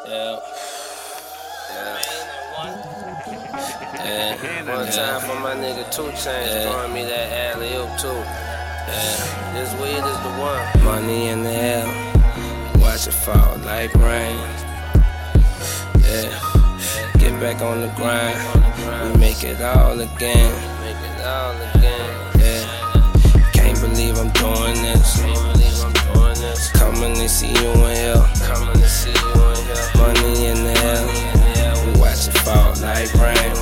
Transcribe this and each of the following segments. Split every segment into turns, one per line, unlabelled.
Yeah. Yeah. One time for my nigga 2 Chainz throwing me that alley-oop too. Yeah. This weed is the one. Money in the air, watch it fall like rain. Yeah. Get back on the grind, we make it all again. Yeah. Can't believe I'm doing this. Coming to see you in hell. Money in the air, we watch it fall like rain.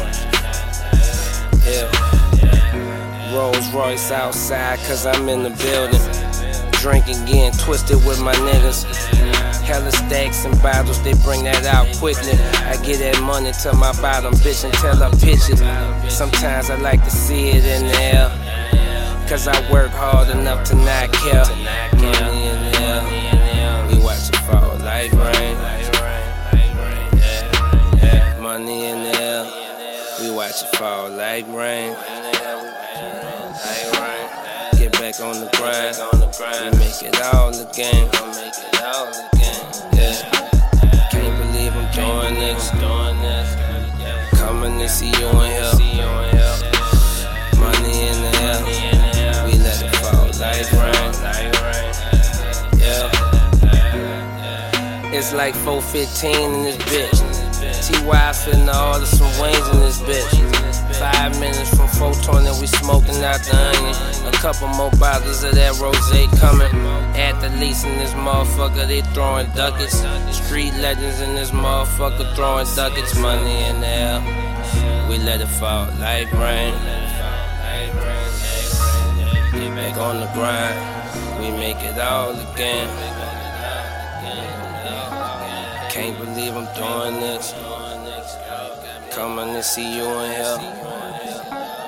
Yeah. Rolls Royce outside, cause I'm in the building. Drinking, getting twisted with my niggas. Hella stacks and bottles, they bring that out quickly. I get that money to my bottom bitch until I pitch it. Sometimes I like to see it in the air, cause I work hard enough to not care. Money in the air, we watch it fall like rain. Money in the air, we watch it fall like rain. Get back on the grind, we make it all again. Yeah. Can't believe I'm doing this. Coming to see you in here. Money in the air, we let it fall like rain. Yeah. It's like 4:15 in this bitch. T.Y. finna order some wings in this bitch. 5 minutes from 420, we smoking out the onion. A couple more bottles of that rosé coming. Athletes in this motherfucker, they throwing ducats. Street legends in this motherfucker throwing ducats. Money in the air, we let it fall like rain. Get back on the grind, we make it all again. Can't believe I'm doing this. Coming to see you in here.